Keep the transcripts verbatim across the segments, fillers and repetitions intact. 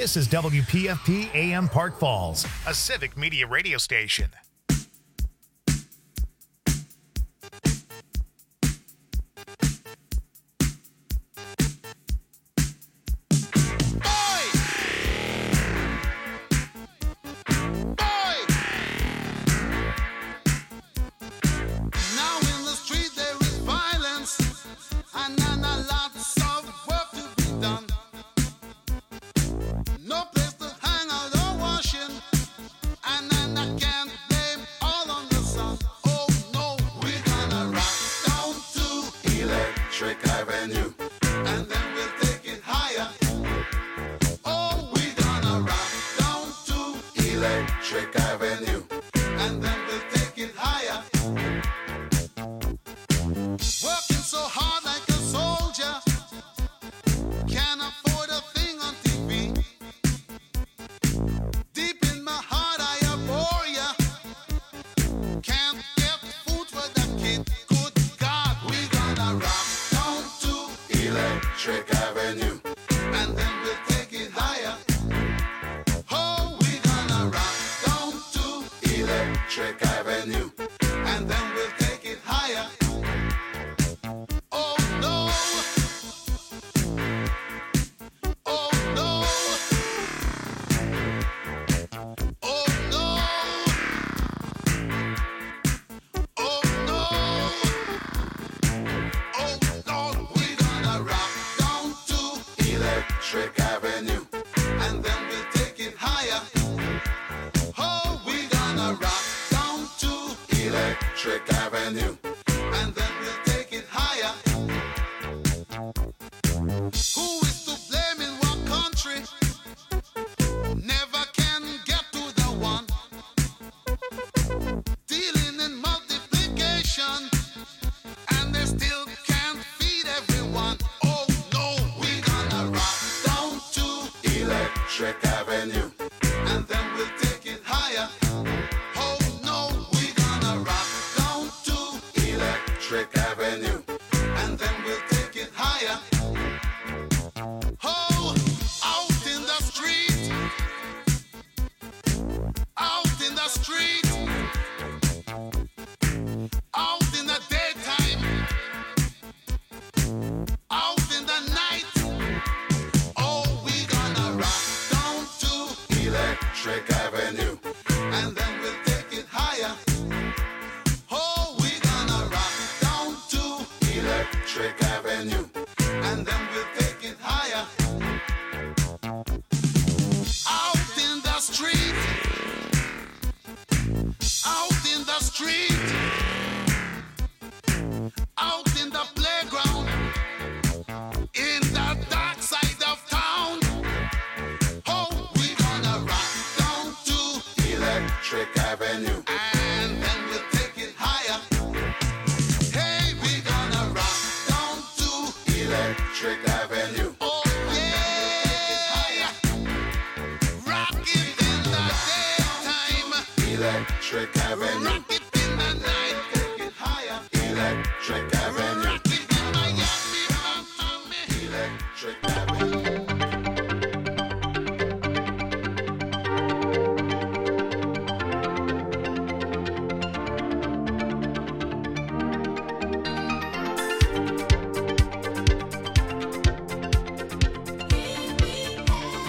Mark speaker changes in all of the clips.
Speaker 1: This is W P F P A M Park Falls, a civic media radio station.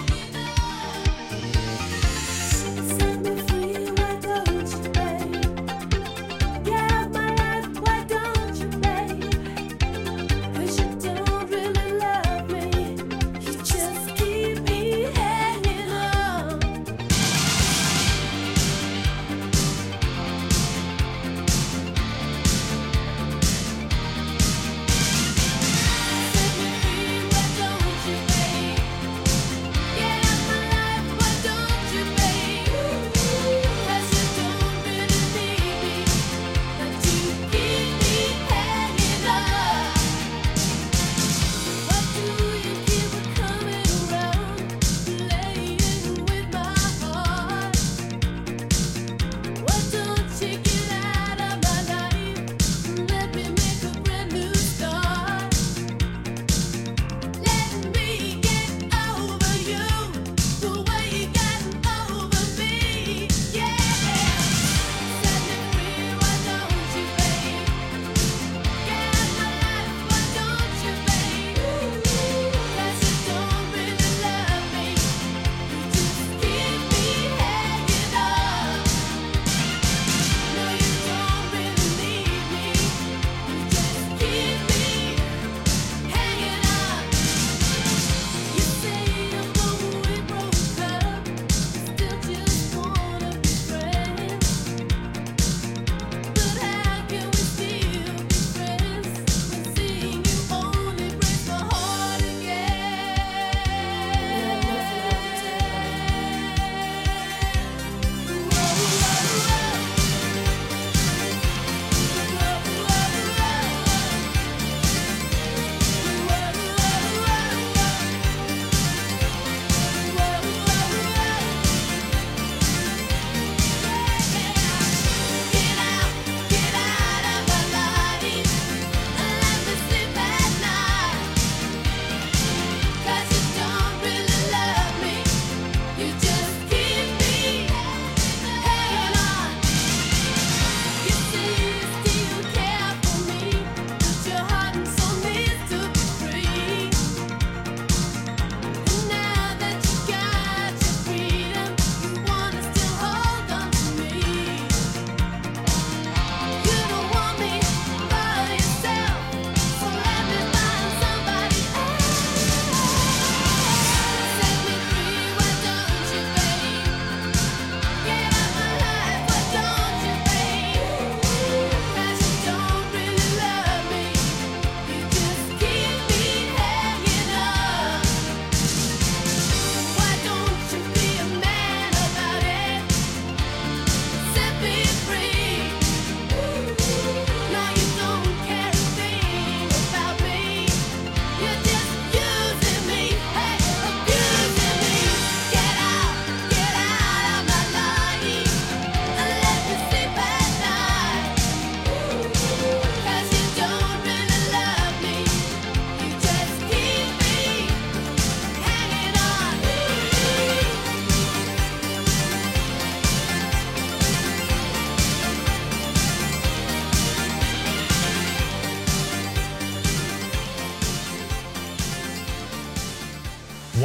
Speaker 2: Set me free, why don't you, babe?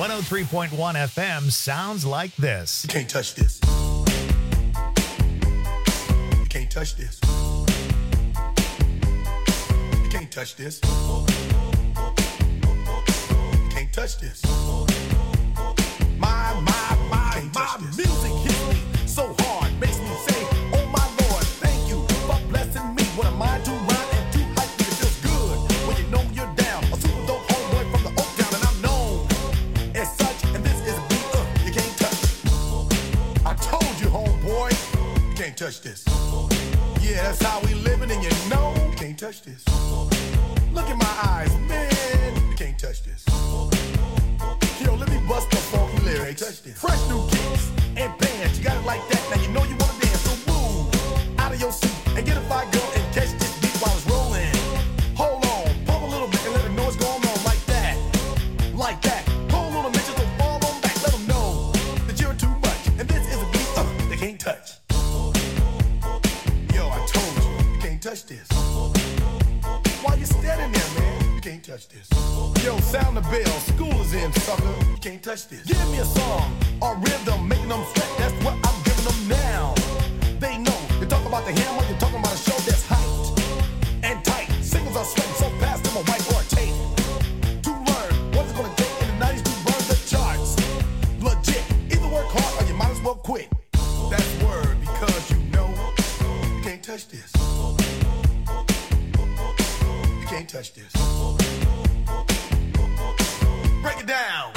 Speaker 1: one oh three point one F M sounds like this.
Speaker 2: You can't touch this. You can't touch this. You can't touch this. You can't touch this. My, my, my, my music hits me so hard, makes me say, oh my Lord, thank you for blessing me. What am I to rhyme and to hype me? It feels good when you know you're down. A super dope homeboy from the Oak Town, and I'm known as such. And this is a beat uh, you can't touch. I told you, homeboy, you can't touch this. Yeah, that's how we living, and you know you can't touch this. Look in my eyes, man, you can't touch this. Yo, let me bust the funky lyrics. Fresh new kicks and bands, you got it like that. Now you know you wanna dance, so move out of your seat and get a fire girl and catch this beat while it's rolling. Hold on, pump a little bit and let them know what's going on like that, like that. Hold on a minute, so fall on back, let them know that you're too much. And this is a beat uh, they can't touch. Yo, I told you, you can't touch this. Why you standing there, man? You can't touch this. Yo, sound the bell, school is in, sucker. You can't touch this. Give me a song or rhythm, making them sweat. That's what I'm giving them now. They know. You talk about the hammer, you're talking about a show that's hyped and tight. Singles are sweating so fast, them a white or a tape. To learn what it's gonna take in the nineties to burn the charts. Legit. Either work hard or you might as well quit. That's word because you know you can't touch this. You can't touch this. Break it down.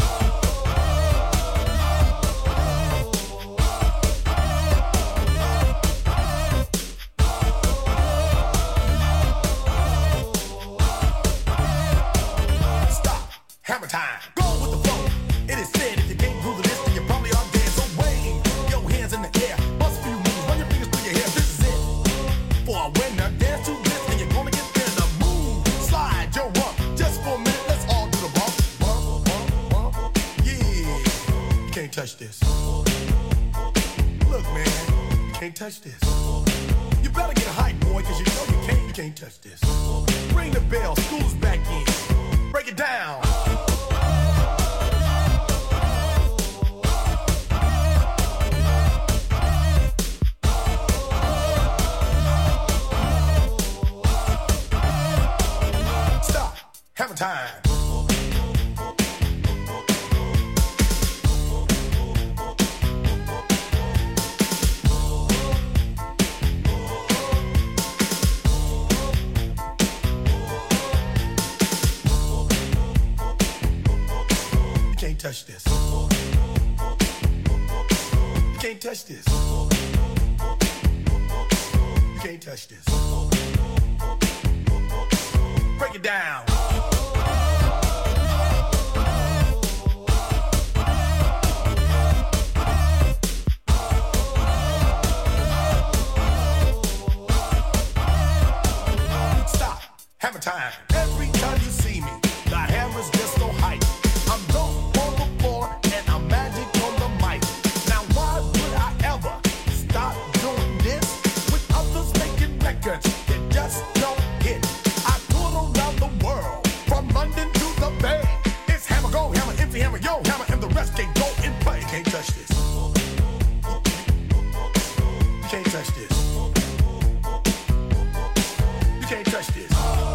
Speaker 2: Stop. Hammer time. Go with the flow. It is said if you can't groove the list, then you probably are dead. So wave your hands in the air. Bust a few moves. Run your fingers through your hair. This is it. For a winner, dance to this, and you're gonna get there. The move. Slide your rump. Just for a minute, let's all do the bump. Bump, bump, bump. Yeah. You can't touch this. Look, man. You can't touch this. You better get hype, boy, cause you know you can't, you can't touch this. Ring the bell. School's back in. Break it down. Stop. Hammer time. You can't touch this. You can't touch this. You can't touch this. Break it down. Stop. Hammer time. Every time you see me, the hammer's just so hype. I'm dope on the floor and I'm magic on the mic. Now why would I ever stop doing this with others making records that just don't hit? I tour around the world, from London to the Bay. It's hammer, go hammer, empty hammer, yo hammer, and the rest can go and play. You can't touch this. You can't touch this. You can't touch this.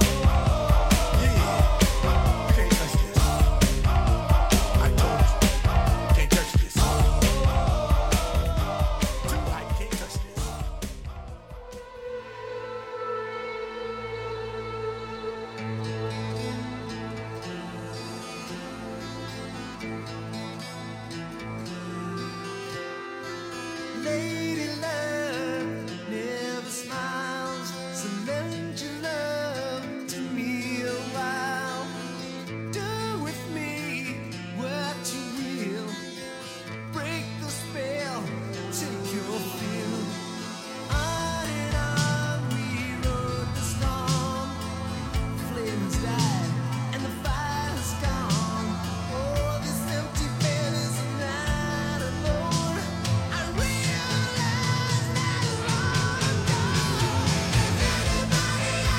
Speaker 3: Lady love never smiles, so lend your love to me a while. Do with me what you will, break the spell, take your fill. On and on we rode the storm, flames died and the fire's gone. Oh, this empty bed is not alone. I realize that I'm gone. If anybody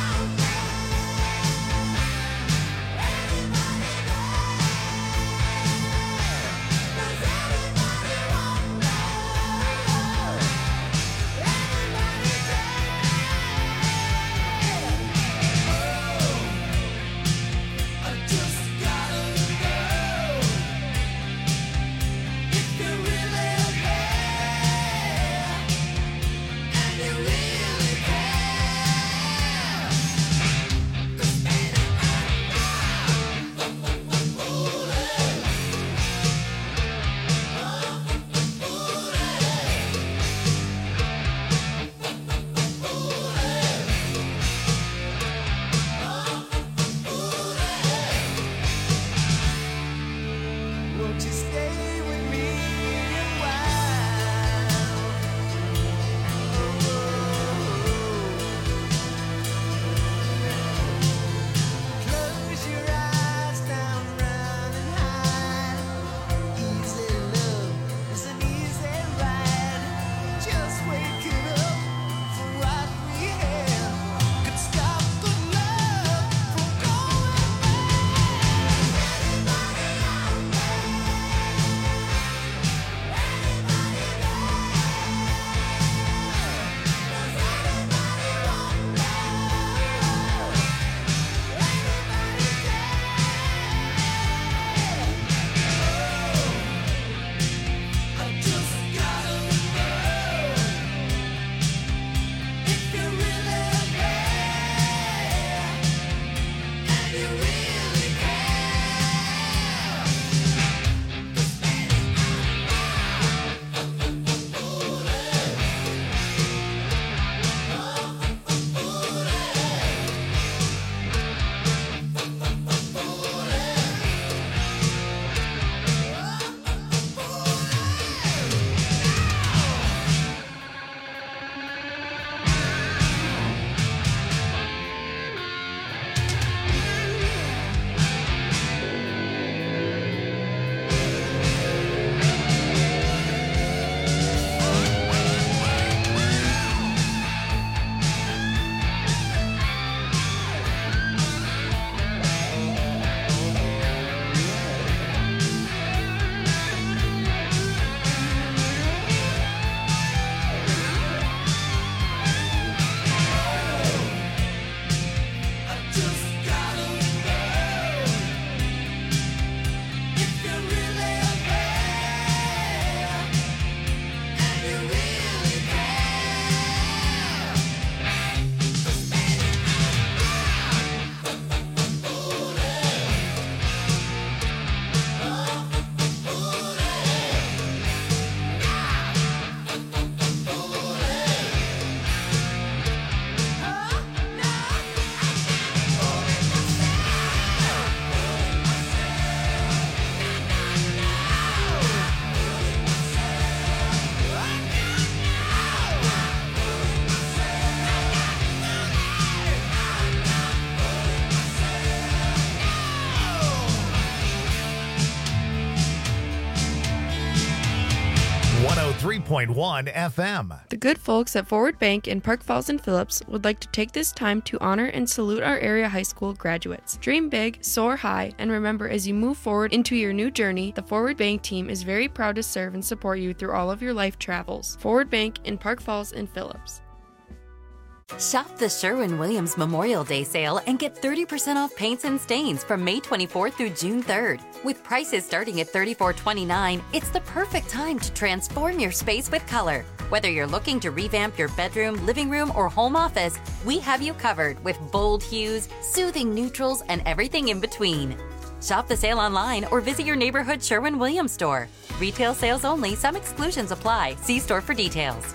Speaker 1: three point one F M.
Speaker 4: The good folks at Forward Bank in Park Falls and Phillips would like to take this time to honor and salute our area high school graduates. Dream big, soar high, and remember, as you move forward into your new journey, the Forward Bank team is very proud to serve and support you through all of your life travels. Forward Bank in Park Falls and Phillips.
Speaker 5: Shop the Sherwin-Williams Memorial Day sale and get thirty percent off paints and stains from May twenty-fourth through June third. With prices starting at thirty-four twenty-nine, it's the perfect time to transform your space with color. Whether you're looking to revamp your bedroom, living room, or home office, we have you covered with bold hues, soothing neutrals, and everything in between. Shop the sale online or visit your neighborhood Sherwin-Williams store. Retail sales only. Some exclusions apply. See store for details.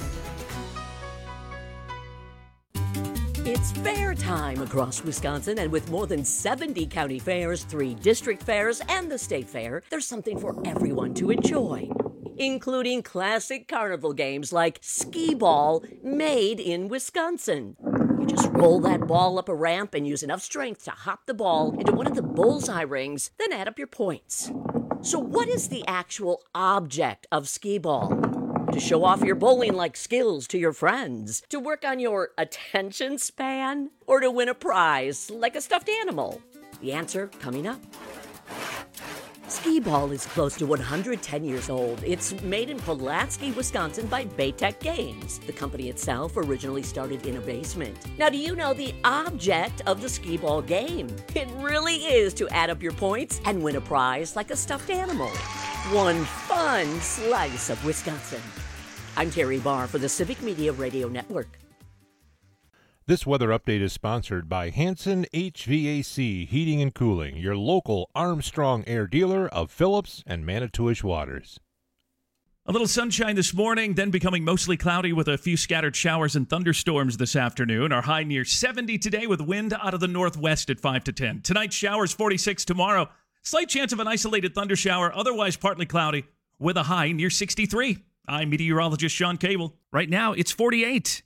Speaker 6: It's fair time across Wisconsin, and with more than seventy county fairs, three district fairs, and the state fair, there's something for everyone to enjoy, including classic carnival games like skee ball, made in Wisconsin. You just roll that ball up a ramp and use enough strength to hop the ball into one of the bullseye rings, then add up your points. So what is the actual object of skee ball? To show off your bowling-like skills to your friends? To work on your attention span? Or to win a prize like a stuffed animal? The answer coming up. Skee ball is close to one hundred ten years old. It's made in Pulaski, Wisconsin by Baytech Games. The company itself originally started in a basement. Now, do you know the object of the skee ball game? It really is to add up your points and win a prize like a stuffed animal. One fun slice of Wisconsin. I'm Terry Barr for the Civic Media Radio Network.
Speaker 7: This weather update is sponsored by Hanson H V A C Heating and Cooling, your local Armstrong Air dealer of Phillips and Manitowish Waters.
Speaker 8: A little sunshine this morning, then becoming mostly cloudy with a few scattered showers and thunderstorms this afternoon. Our high near seventy today with wind out of the northwest at five to ten. Tonight, showers forty-six. Tomorrow, slight chance of an isolated thundershower, otherwise partly cloudy with a high near sixty-three. I'm meteorologist Sean Cable. Right now, it's forty-eight.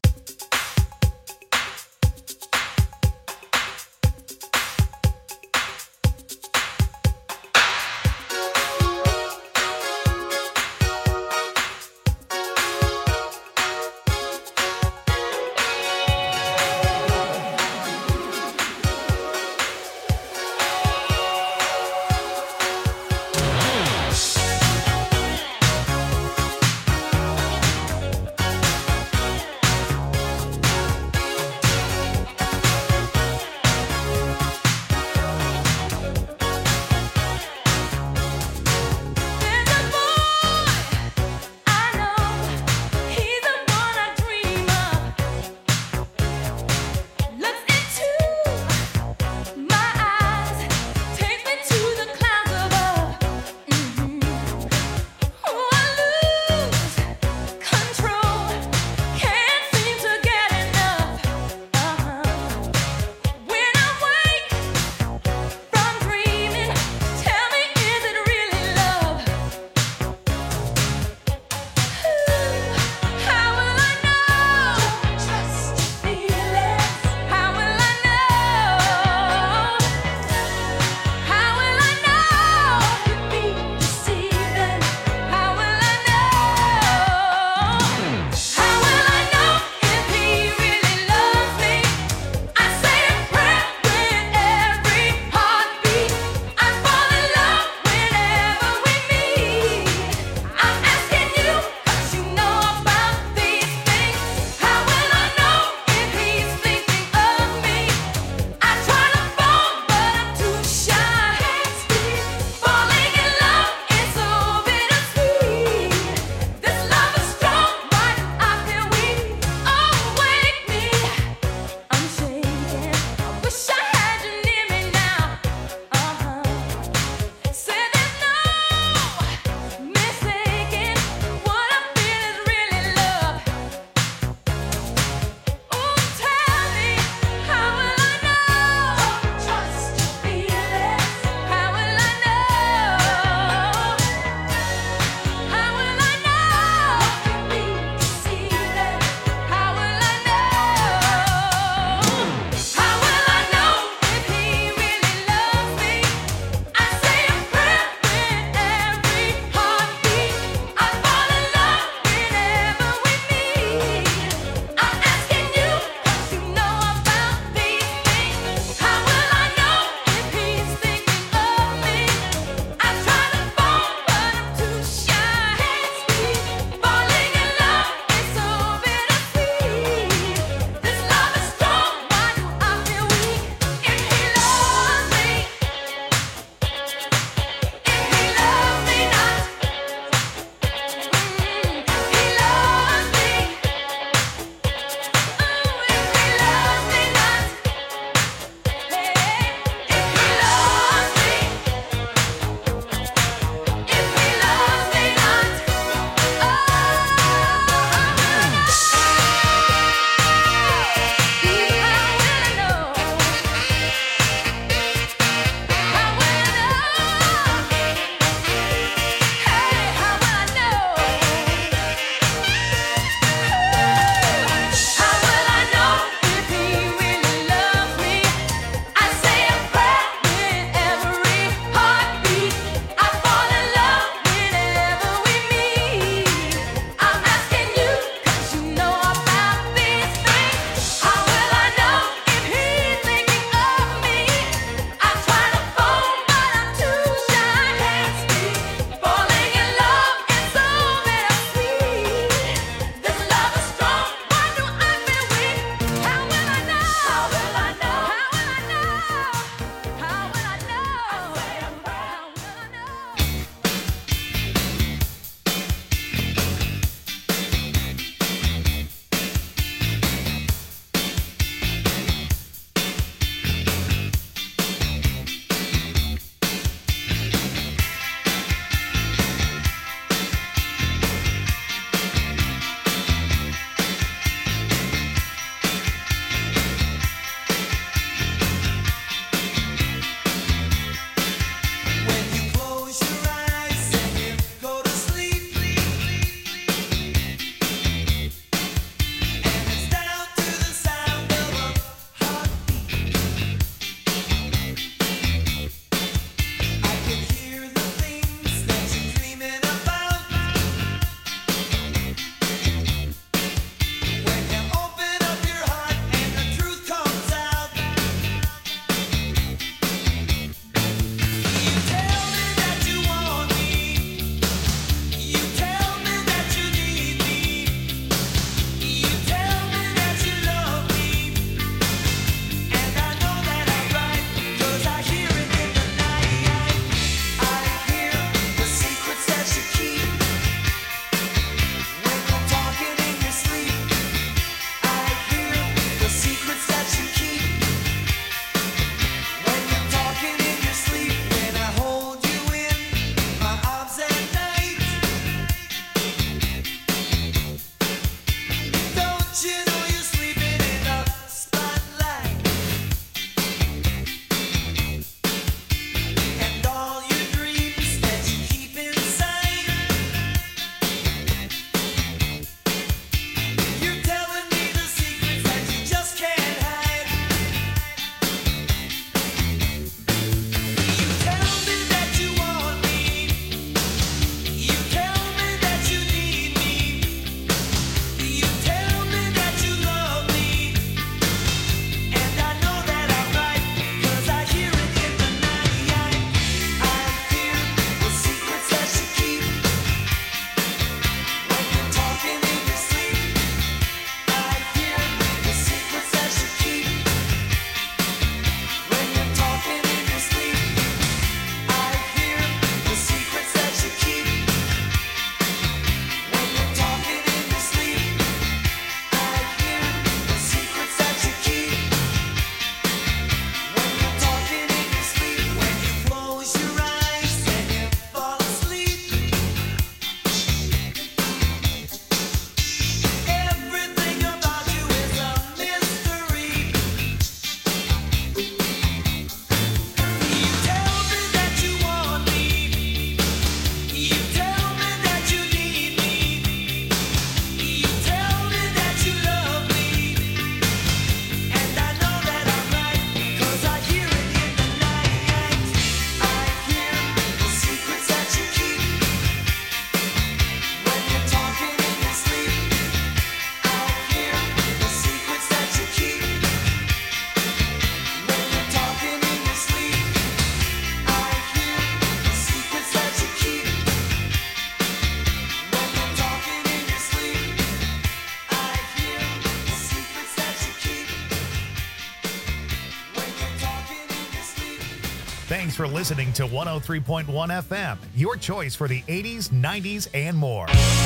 Speaker 1: Thanks for listening to one oh three point one F M, your choice for the eighties, nineties, and more.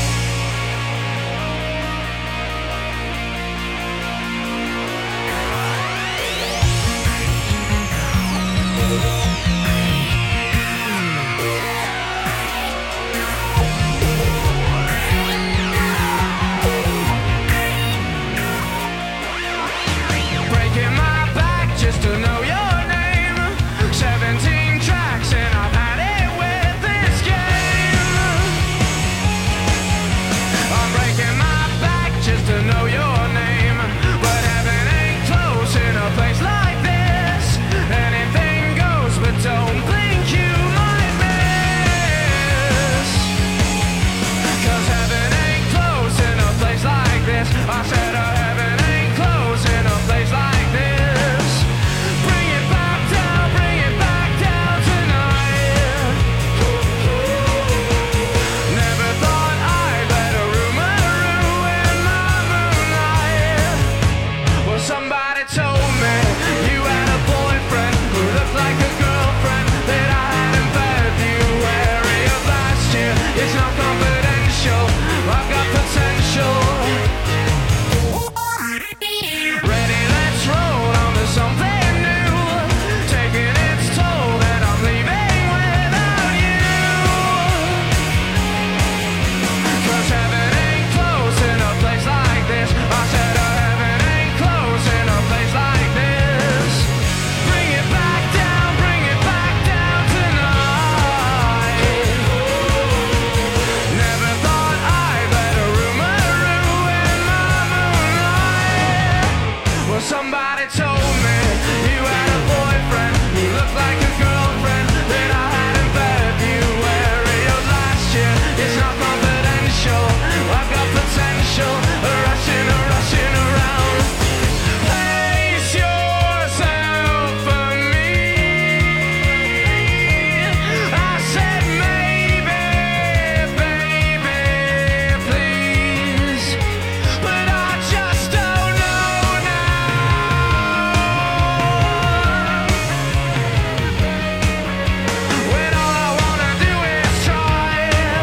Speaker 3: Breaking my back just to know your name. seventeen tracks and I've had it with this game. I'm breaking my back just to know your name. But heaven ain't close in a place like this. Anything goes, but don't think you might miss. Cause heaven ain't close in a place like this. I said uh, heaven ain't close in a place like this. Bring it back down, bring it back down tonight. Never thought I'd let a rumor ruin my moonlight. Well, somebody told me you had a boyfriend who looked like a girlfriend that I had in February of last year. It's not confidential, I've got potential. Ready, let's roll on to something new. Taking its toll and I'm leaving without you. Cause heaven ain't close in a place like this. I said uh, heaven ain't close in a place like this. Bring it back down, bring it back down tonight. Never thought I'd let a rumor ruin my moonlight. Well, somebody told me you had a boyfriend who looked like a girlfriend that I had in February of last year. It's not confidential, I've got potential. Rushing, rushing around. Place yourself for me. I said maybe, baby, please. But I just don't know now. When all I wanna do is try.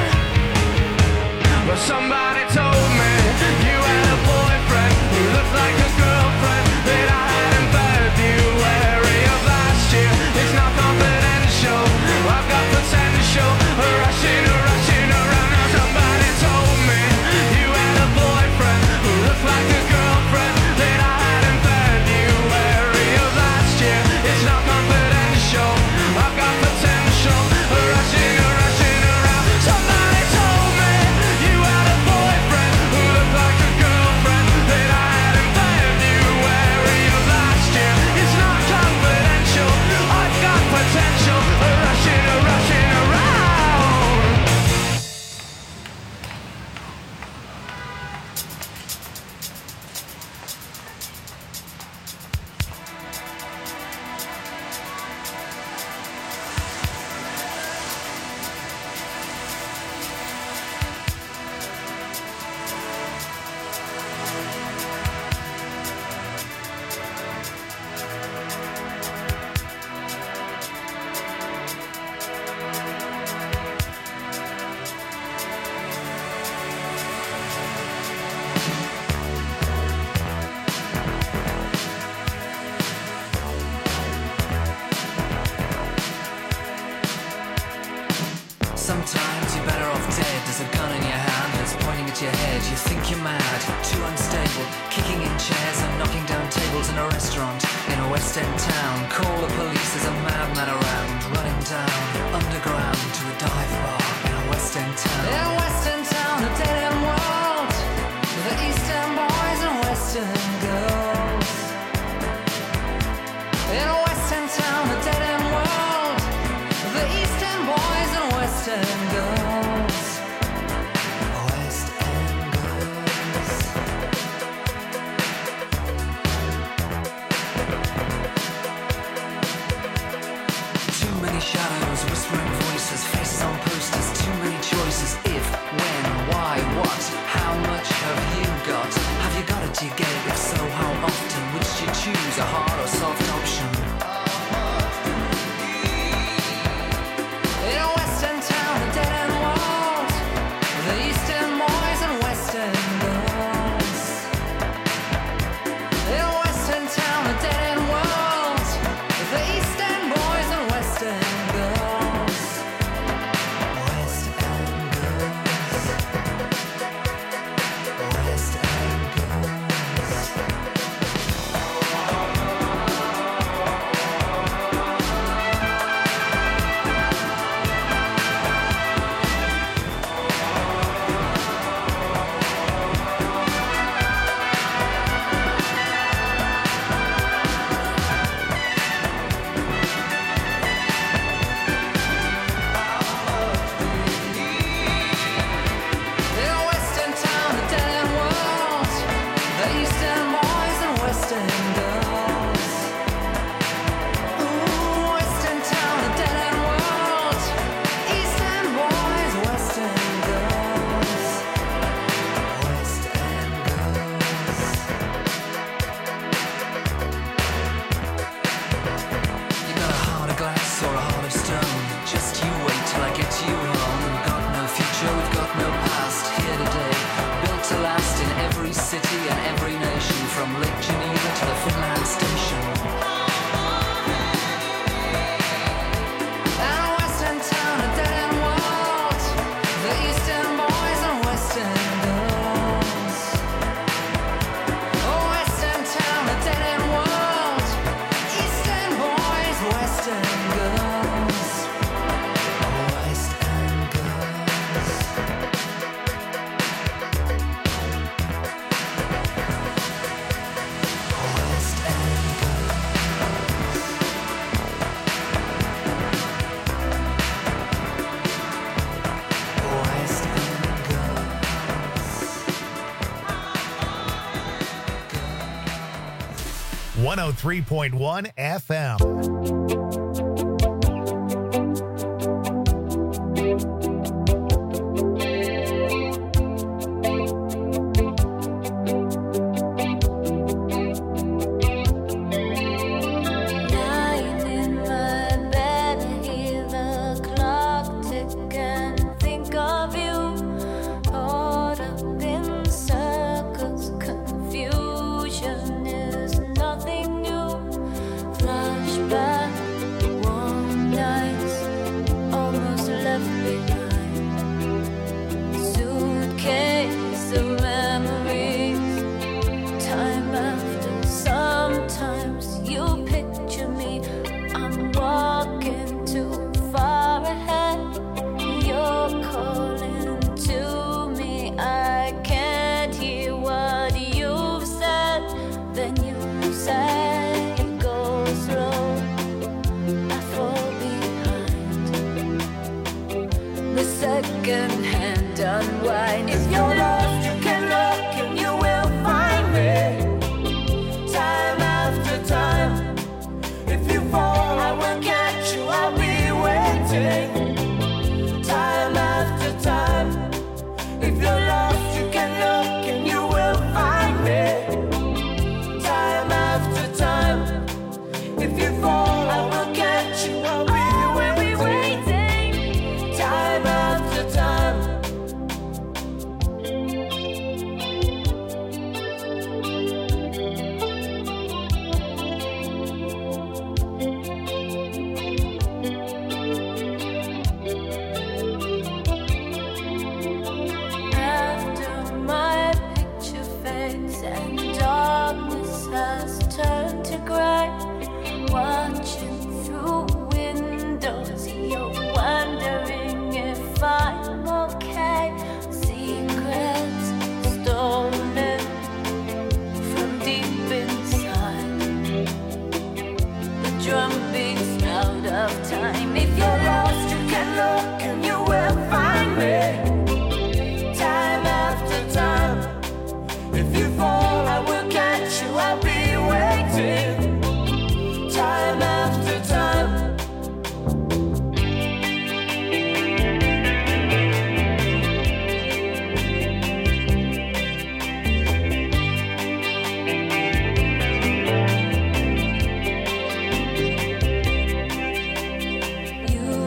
Speaker 3: But somebody told me you had a boyfriend who looked like a girlfriend that I had in February of last year. It's not confidential, I've got potential. Rushing, rushing around. Now somebody told me you had a boyfriend who looked like a girlfriend that I had in February of last year. It's not confidential, I've got potential. Rushing, rushing around. Somebody told me you had a boyfriend who looked like a girlfriend that I had in February of last year. It's not confidential, I've got potential. Rushing, rushing around.
Speaker 9: Sometimes you're better off dead. There's a gun in your hand that's pointing at your head. You think you're mad, too unstable, kicking in chairs and knocking down tables in a restaurant in a West End town. Call the police, there's a madman around, running down underground to a dive bar in a West End town. In a West End town, a dead end world, the East End boys and West End girls. In a West End town, a dead end world, the East End boys and West End girls. West End girls. Too many shadows, whispering voices, faces on posters, too many choices. If, when, why, what, how much have you got? Have you got it, do you get it? If so, how often? Which do you choose, a hard or soft option? and every nation, from Lake Geneva to the Finland station. And Western town, a dead-end world, the Eastern boys and Western girls. Oh, Western town, a dead-end world, Eastern boys, Western girls. Oh, Western girls.
Speaker 1: one oh three point one F M.
Speaker 10: Second-hand unwind. If you're lost, you can look and you will find me. Time after time. If you fall, I will catch you. I'll be waiting. Time after time. If you're lost, you can look and you will find me. Time after time. If you fall, I will catch you. I'll be waiting. Time after time. After my picture fades and darkness has turned to gray, watching through windows, you're wondering if I'm okay. Secrets stolen from deep inside. The drum beats out of time. If you're lost, you can look and you will find me. Time after time. If you fall, I will catch you. I'll be waiting. Time after time. You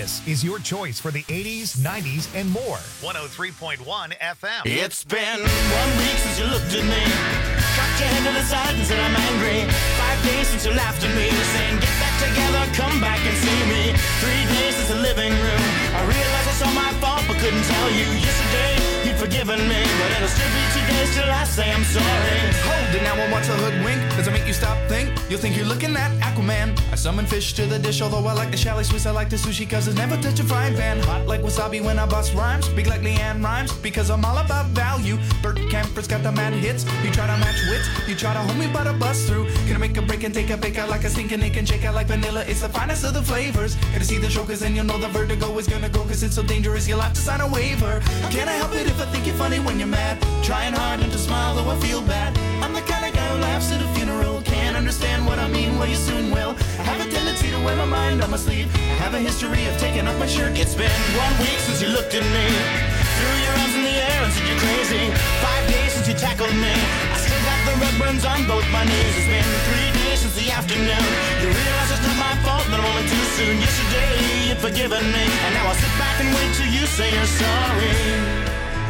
Speaker 1: This is your choice for the eighties, nineties, and more. one oh three point one F M.
Speaker 11: It's been one week since you looked at me, cocked your head to the side and said I'm angry. Five days since you laughed at me, saying get back together, come back and see me. Three days since the living room, I realized it's all my fault but couldn't tell you. Yesterday you'd forgiven me, but it'll still be two days till I say I'm sorry.
Speaker 12: Hold it now and watch a hoodwink. Does it make you stop think? You'll think you're looking at Aquaman. I summon fish to the dish, although I like the chalet Swiss, I like the sushi cause it's never touch a frying pan. Hot like wasabi when I bust rhymes, big like Leanne rhymes, because I'm all about value. Bert Camper's got the mad hits. You try to match wits, you try to hold me but I bust through. Gonna make a break and take a bake out like a stinking Nick and shake out like vanilla. It's the finest of the flavors. Gonna see the show cause then you'll know the vertigo is gonna go cause it's so dangerous you'll have to sign a waiver. Can I help it if I think you're funny when you're mad? Trying hard not to smile though I feel bad. I'm the kind of guy who laughs at a funeral. Can't understand what I mean, well you soon will. I have a tendency to wear my mind on my sleeve. I have a history of taking off my shirt.
Speaker 11: It's been one week since you looked at me, threw your arms in the air and said you're crazy. Five days since you tackled me, I still got the red burns on both my knees. It's been three days since the afternoon, you realize it's not my fault that I'm only too soon. Yesterday you'd forgiven me, and now I'll sit back and wait till you say you're sorry.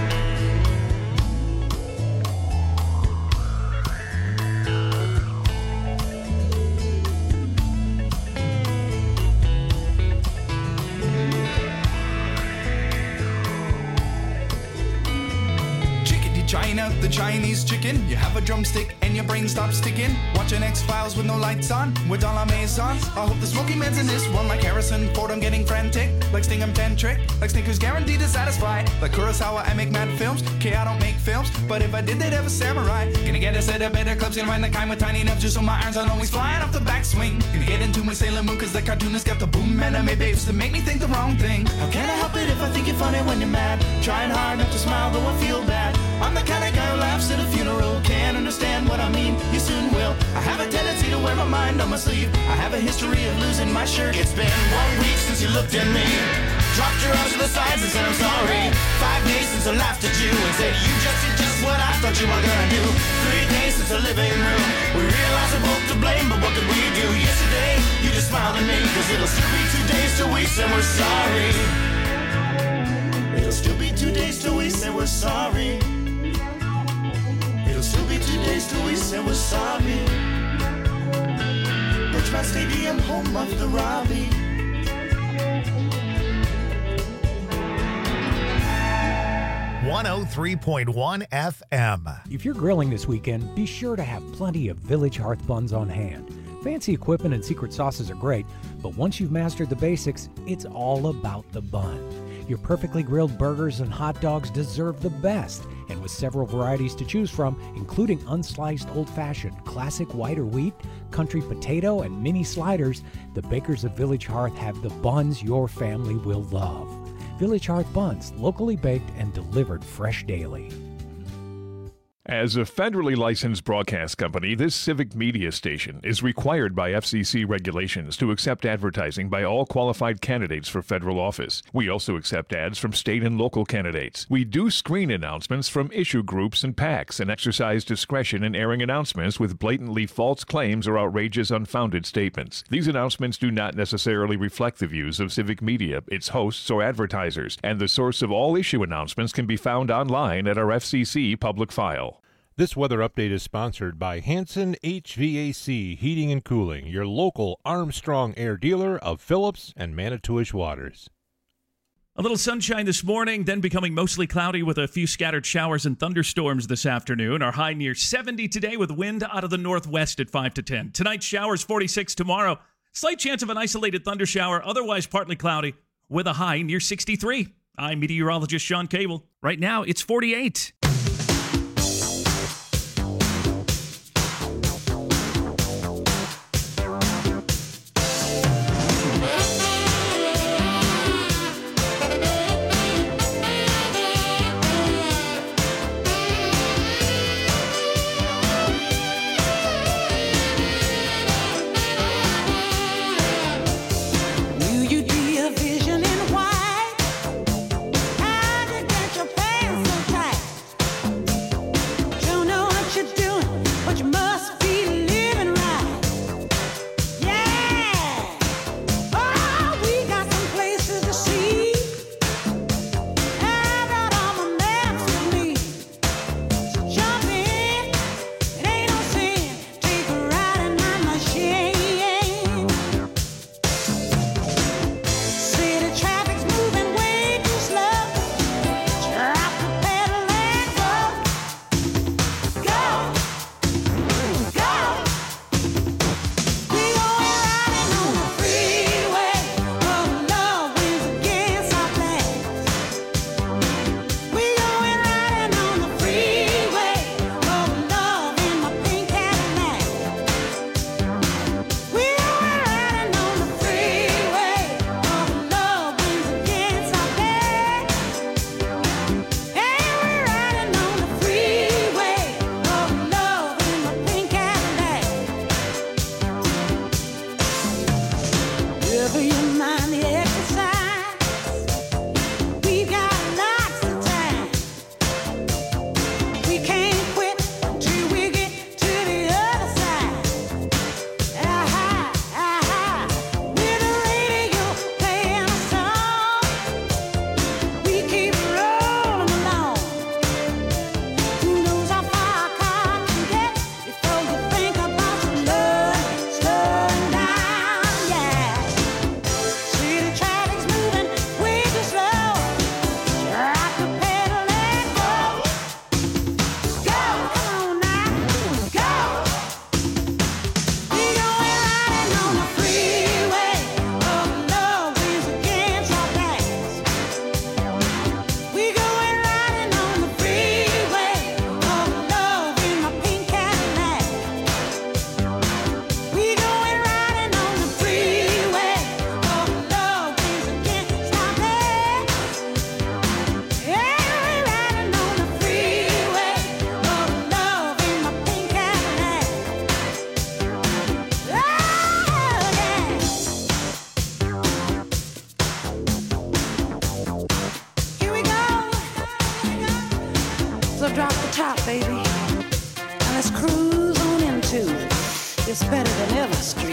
Speaker 12: China, the Chinese chicken. You have a drumstick and your brain stops sticking. Watching X-Files with no lights on, with all our maisons. I hope the Smoky Man's in this one like Harrison Ford. I'm getting frantic, like Sting I'm tantric, like Snickers guaranteed to satisfy. Like Kurosawa, I make mad films. Okay, I don't make films, but if I did, they'd have a samurai. Gonna get a set of better clubs, gonna find the kind with tiny enough just so my irons aren't always flying off the backswing. Gonna get into my Sailor Moon cause the cartoonist got the boom anime babes to make me think the wrong thing. How can I help it if I think you're funny when you're mad? Trying hard not to smile though I feel bad. I'm the kind of guy who laughs at a funeral. Can't understand what I mean, you soon will. I have a tendency to wear my mind on my sleeve. I have a history of losing my shirt.
Speaker 11: It's been one week since you looked at me, dropped your arms to the sides and said I'm sorry. Five days since I laughed at you and said you just did just what I thought you were gonna do. Three days since the living room, we realized we're both to blame, but what could we do? Yesterday you just smiled at me, cause it'll still be two days till we say we're sorry. It'll still be two days till we say we're sorry. It'll still be two days till we say we're sorry. Bridgman Stadium, home of the Robbie.
Speaker 1: one oh three point one F M.
Speaker 13: If you're grilling this weekend, be sure to have plenty of Village Hearth buns on hand. Fancy equipment and secret sauces are great, but once you've mastered the basics, it's all about the bun. Your perfectly grilled burgers and hot dogs deserve the best, and with several varieties to choose from, including unsliced old-fashioned, classic white or wheat, country potato, and mini sliders, the bakers of Village Hearth have the buns your family will love. Village Hearth buns, locally baked and delivered fresh daily.
Speaker 14: As a federally licensed broadcast company, this civic media station is required by F C C regulations to accept advertising by all qualified candidates for federal office. We also accept ads from state and local candidates. We do screen announcements from issue groups and PACs and exercise discretion in airing announcements with blatantly false claims or outrageous unfounded statements. These announcements do not necessarily reflect the views of civic media, its hosts, or advertisers, and the source of all issue announcements can be found online at our F C C public file.
Speaker 7: This weather update is sponsored by Hanson H V A C Heating and Cooling, your local Armstrong Air dealer of Phillips and Manitowish Waters.
Speaker 8: A little sunshine this morning, then becoming mostly cloudy with a few scattered showers and thunderstorms this afternoon. Our high near seventy today with wind out of the northwest at five to ten. Tonight, showers forty-six. Tomorrow, slight chance of an isolated thundershower, otherwise partly cloudy with a high near sixty-three. I'm meteorologist Sean Cable. Right now, it's forty-eight.
Speaker 10: How to get your pants so tight?
Speaker 15: So drop the top, baby, and let's cruise on into this better than ever street.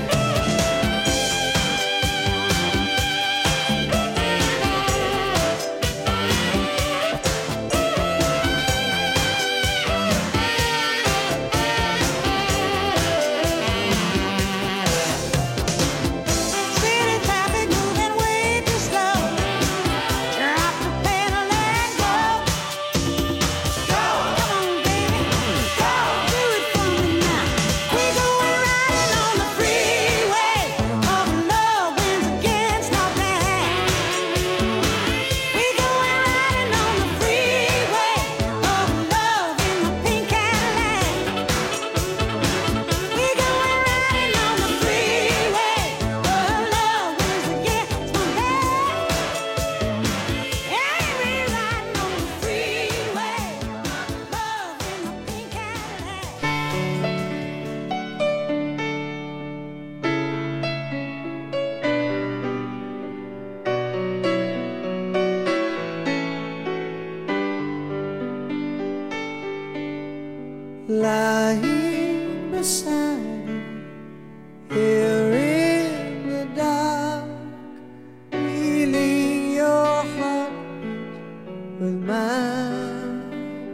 Speaker 3: Lying beside you here in the dark, feeling your heartbeat with mine.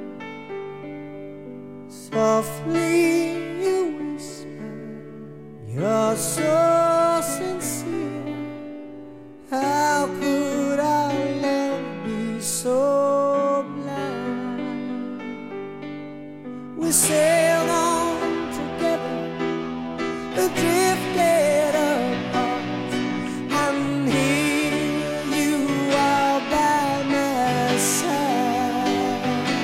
Speaker 3: Softly you whisper, you're so sincere. How could our love be so blind? We sailed on together, drifted apart, and here you are by my side.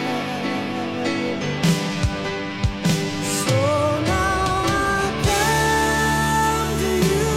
Speaker 3: So now I come to you,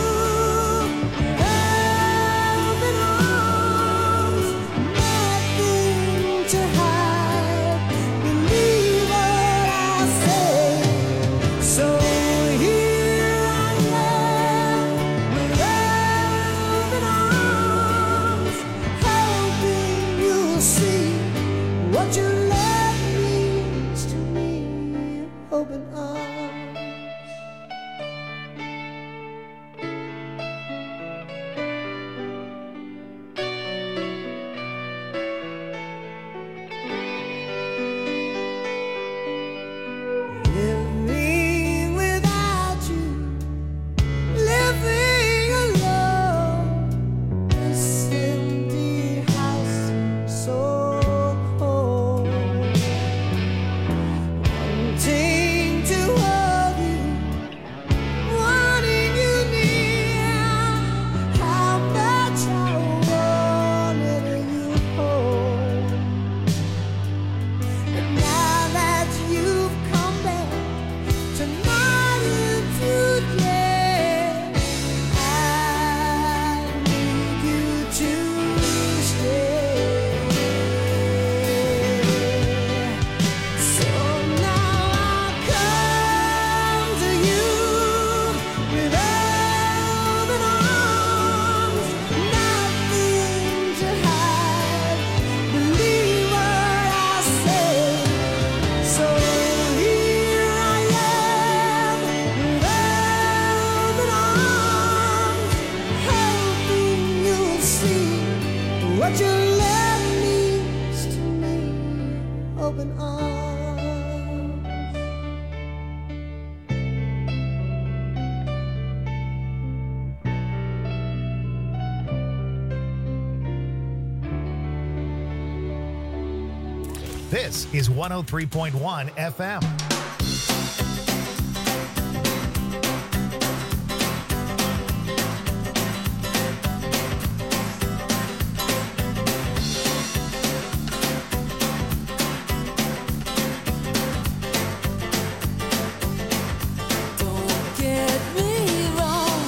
Speaker 3: open arms, nothing to hide. Believe what I say. So here I am, with open arms, hoping you'll see what your love means to me. Open arms. Living without you, living alone, this empty house seems so cold. Wanting to hold you, wanting you near, how much I wanted you home. And now that you've come back tonight and today, I need you to stay. So now I come to you with open arms, nothing to hide. Believe what I say. So here I am, with open arms, hoping you'll see what your love means to me. Open arms.
Speaker 1: This is one oh three point one F M.
Speaker 3: Don't get me wrong,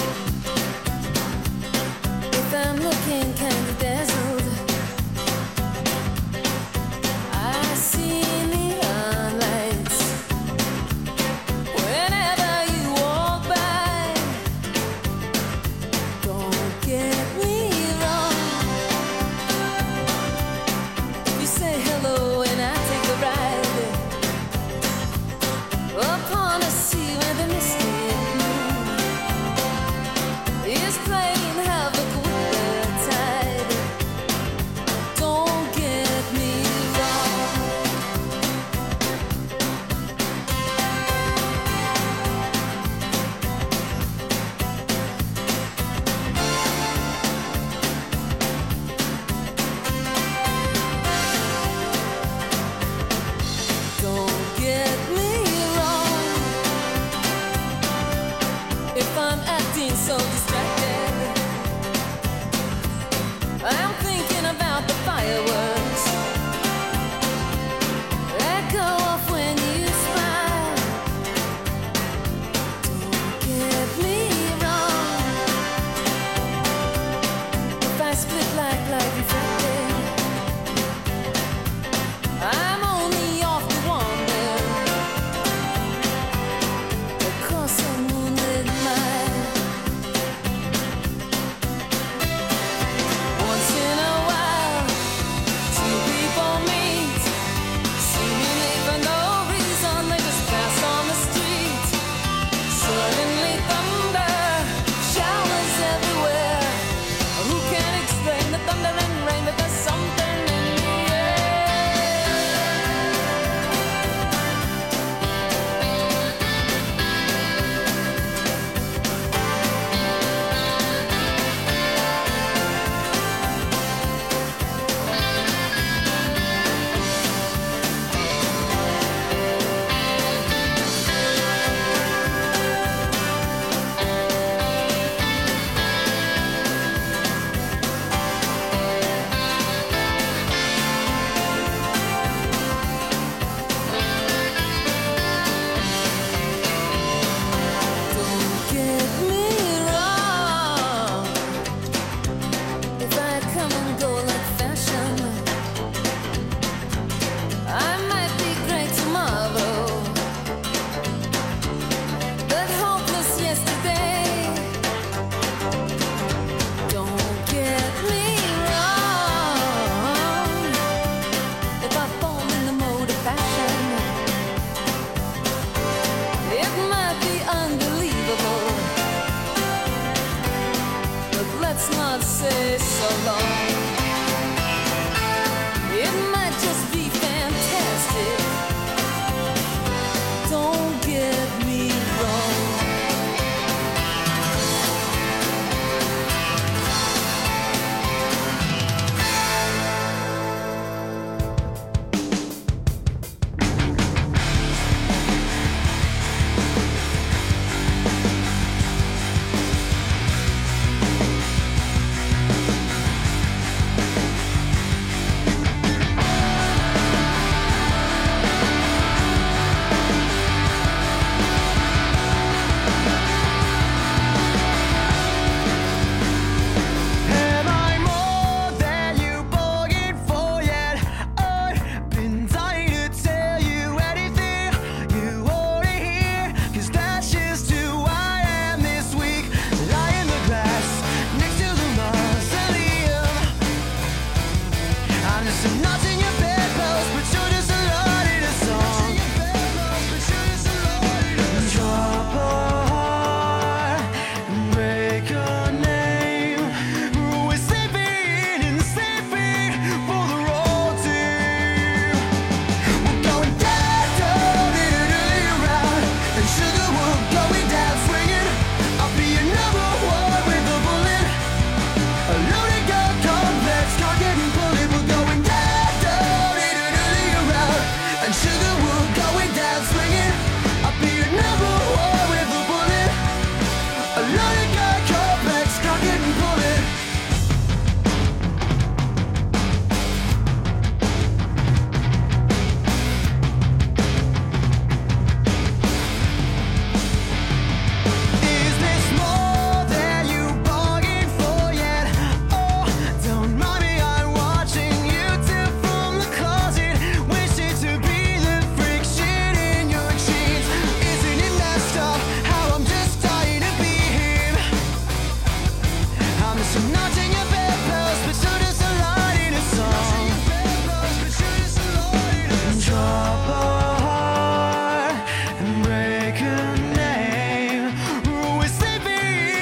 Speaker 3: if I'm looking kind of dazzled, I see neon lights
Speaker 10: along.